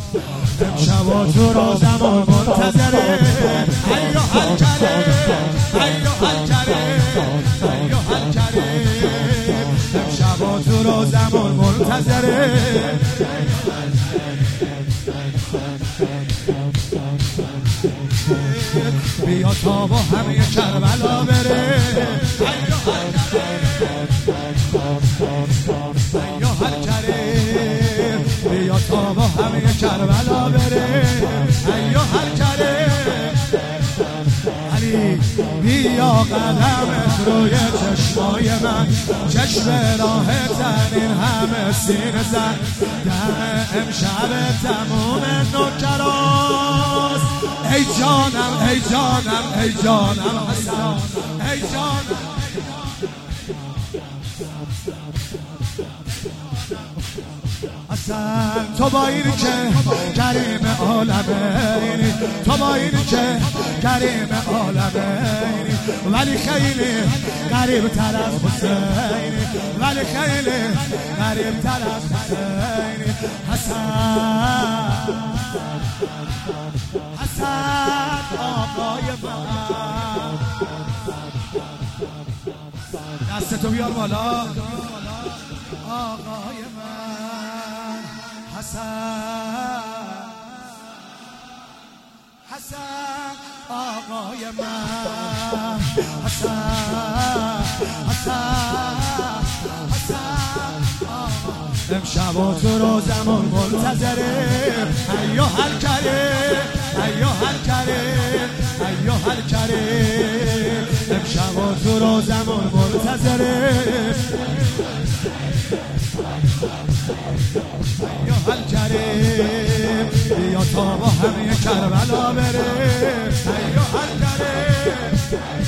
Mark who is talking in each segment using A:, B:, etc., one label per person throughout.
A: امشب و تو را زمان منتظره ایو حل کریم ایو حل کریم ایو حل کریم امشب و تو را زمان منتظره بیا تا با همه کربلا بره ایو حل کریم ایو حل کریم بیا تا با همه کربلا بره ایو حل کریم علی بیا قدمت روی چشمای من چشم راه زنین همه سینه زن دم امشب تموم نوکراست ای جانم ای جانم ای جانم حسن ای جانم حسن تو با این که کریم عالمینی تو با این که کریم عالمینی ولی خیلی غریب تر از حسینی ولی خیلی غریب تر از حسینی حسن حسن آقای من دستتو بیار بالا آقای من حسن حسن آقای من حسن حسن حسن امشب و تو رو زمان منتظره ایو حل کریم ایو حل کریم ایو حل کریم امشب و تو رو زمان منتظره ایو حل کریم بیا تا با همه کربلا بره ایو حل کریم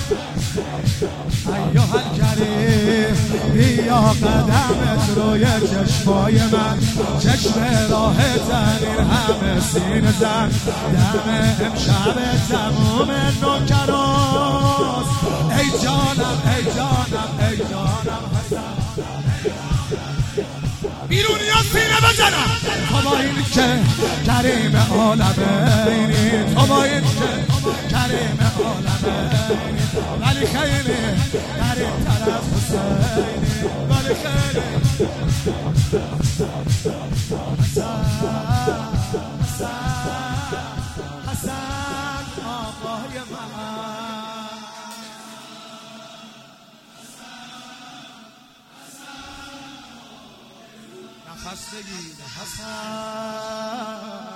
A: ایو حل کریم بیا قدمت روی چشمای من چشم راه زنین همه سینه زن دم امشب تموم نوکراست ای جانم ای جانم ای جانم حسن بیرونی ها سینه بزنم تو با این که کریم عالمینی تو با این که کریم عالمینی ولی خیلی غریب تر از حسینی ولی خیلی حسن حسن حسن آقای من نفس بگیر حسن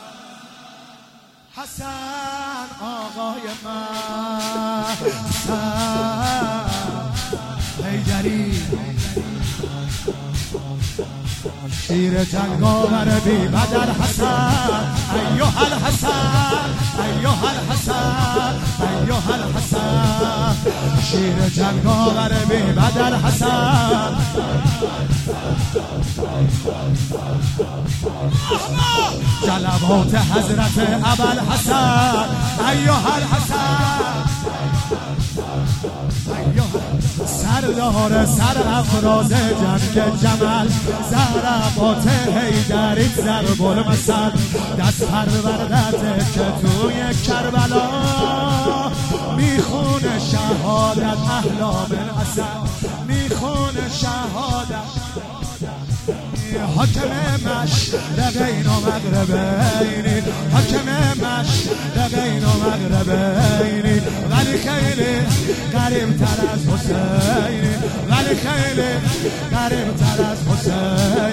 A: حسن آقای من حسن حیدری شیر جنگاور بی بدر حسن ایوه الحسن ایوه الحسن ایوه الحسن شیر جنگاور بی بدر حسن جلوات حضرت ابوالحسن ایوه الحسن سردار سرافراز جنگ جمل ضربات حیدری ضرب المثل دست پروردت که توی کربلا میخونه شهادت احلام الاسد میخونه شهادت حاکم مشرقین و مغربینی حاکم مشرقین و مغربینی ولی خیلی غریب تر از حسینی ولی خیلی غریب تر از حسینی